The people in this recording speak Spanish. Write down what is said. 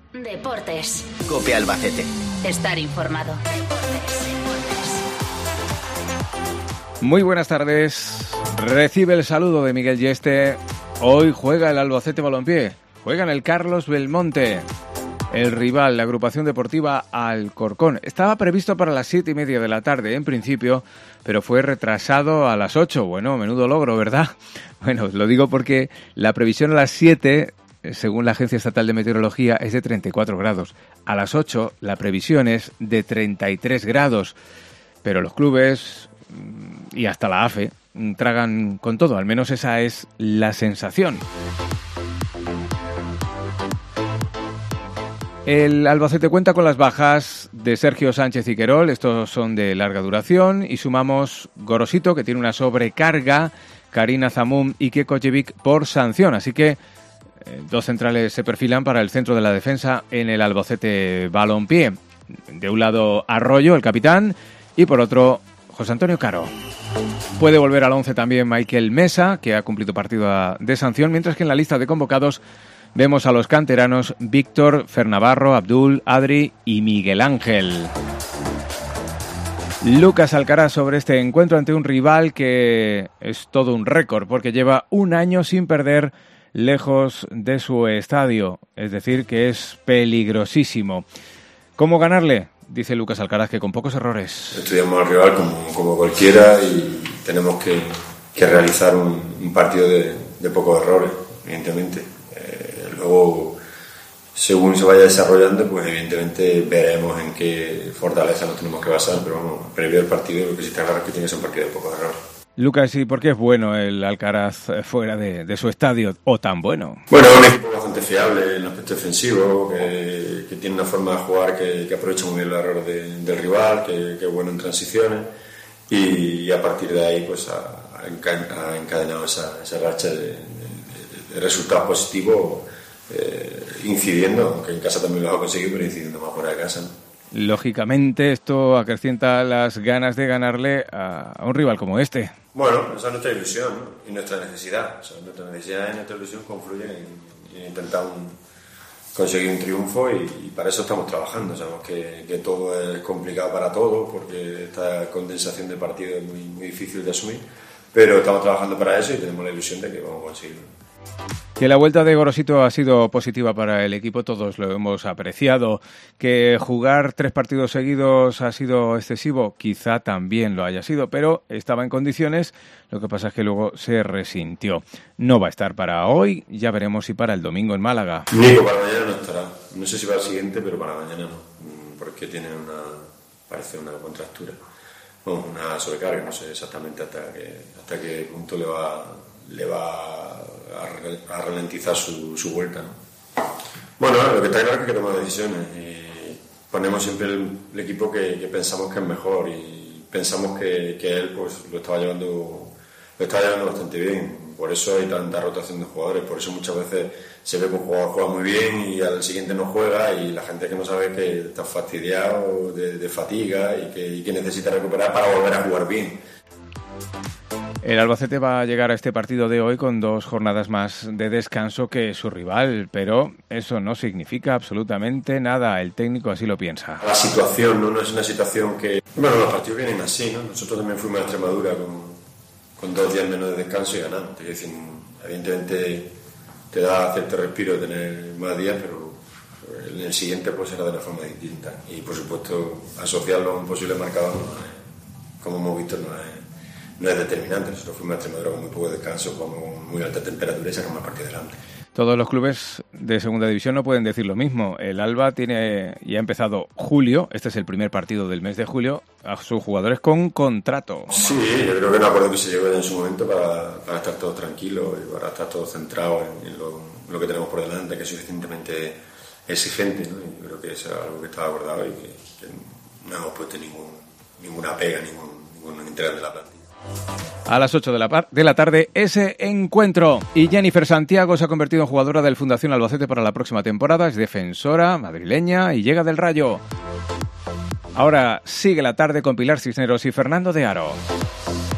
Deportes. COPE Albacete. Estar informado. Muy buenas tardes. Recibe el saludo de Miguel Yeste. Hoy juega el Albacete Balompié. Juega en el Carlos Belmonte. El rival, la agrupación deportiva Alcorcón. Estaba previsto para las 7:30 de la tarde, en principio, pero fue retrasado a las 8. Bueno, menudo logro, ¿verdad? Bueno, lo digo porque la previsión a las 7, según la Agencia Estatal de Meteorología, es de 34 grados. A las 8 la previsión es de 33 grados. Pero los clubes y hasta la AFE tragan con todo, al menos esa es la sensación. El Albacete cuenta con las bajas de Sergio Sánchez y Querol, estos son de larga duración, y sumamos Gorosito, que tiene una sobrecarga, Karina Zamum y Kekojevic por sanción, así que dos centrales se perfilan para el centro de la defensa en el Albacete Balompié. De un lado Arroyo, el capitán, y por otro José Antonio Caro. Puede volver al 11 también Michael Mesa, que ha cumplido partido de sanción, mientras que en la lista de convocados vemos a los canteranos Víctor, Fernavarro, Abdul, Adri y Miguel Ángel. Lucas Alcaraz sobre este encuentro ante un rival que es todo un récord, porque lleva un año sin perder lejos de su estadio, es decir, que es peligrosísimo. ¿Cómo ganarle? Dice Lucas Alcaraz que con pocos errores. Estudiamos al rival como cualquiera y tenemos que realizar un partido de pocos errores, evidentemente. Luego, según se vaya desarrollando, pues evidentemente veremos en qué fortaleza nos tenemos que basar, pero vamos, previo al partido lo que sí está claro es que tiene que ser un partido de pocos errores. Lucas, ¿y por qué es bueno el Alcaraz fuera de su estadio, o tan bueno? Bueno, es un equipo bastante fiable en el aspecto defensivo, que tiene una forma de jugar que aprovecha muy bien los errores del rival, que es bueno en transiciones, y a partir de ahí pues ha encadenado esa racha de resultados positivos, incidiendo, aunque en casa también lo ha conseguido, pero incidiendo más fuera de casa, ¿no? Lógicamente esto acrecienta las ganas de ganarle a un rival como este. Bueno, esa es nuestra ilusión, ¿no? Y nuestra necesidad. O sea, nuestra necesidad y nuestra ilusión confluyen en intentar conseguir un triunfo y para eso estamos trabajando. Sabemos que todo es complicado para todos porque esta condensación de partido es muy difícil de asumir, pero estamos trabajando para eso y tenemos la ilusión de que vamos a conseguirlo. Que la vuelta de Gorosito ha sido positiva para el equipo, todos lo hemos apreciado. Que jugar 3 partidos seguidos ha sido excesivo, quizá también lo haya sido, pero estaba en condiciones, lo que pasa es que luego se resintió. No va a estar para hoy, ya veremos si para el domingo en Málaga. Nico para mañana no estará, no sé si para el siguiente, pero para mañana no, porque tiene parece una contractura, bueno, una sobrecarga, no sé exactamente hasta qué punto le va a ralentizar su vuelta, ¿no? Bueno, lo que está claro es que tomamos decisiones y ponemos siempre el equipo que pensamos que es mejor y pensamos que él pues lo estaba llevando bastante bien. Por eso hay tanta rotación de jugadores, por eso muchas veces se ve que un jugador juega muy bien y al siguiente no juega y la gente que no sabe que está fastidiado de fatiga y que necesita recuperar para volver a jugar bien. El Albacete va a llegar a este partido de hoy con 2 jornadas más de descanso que su rival, pero eso no significa absolutamente nada. El técnico así lo piensa. La situación no es una situación que... Bueno, los partidos vienen así, ¿no? Nosotros también fuimos a Extremadura con 2 días menos de descanso y ganamos. Es decir, evidentemente te da cierto respiro tener más días, pero en el siguiente pues será de una forma distinta. Y por supuesto, asociarlo a un posible marcador, como hemos visto, no es determinante. Nosotros fuimos a Extremadura con muy poco descanso, con muy alta temperatura y sacamos el partido adelante. Todos los clubes de segunda división no pueden decir lo mismo. El Alba tiene ya empezado julio, este es el primer partido del mes de julio, a sus jugadores con contrato. Sí, yo creo que es un acuerdo que se llegó en su momento para estar todos tranquilos y para estar todos centrados en lo que tenemos por delante, que es suficientemente exigente, ¿no? Y yo creo que eso es algo que estaba acordado y que no hemos puesto ninguna pega, ningún interés de la plantilla. A las 8 de la tarde, ese encuentro. Y Jennifer Santiago se ha convertido en jugadora del Fundación Albacete para la próxima temporada. Es defensora madrileña y llega del Rayo. Ahora sigue la tarde con Pilar Cisneros y Fernando de Aro.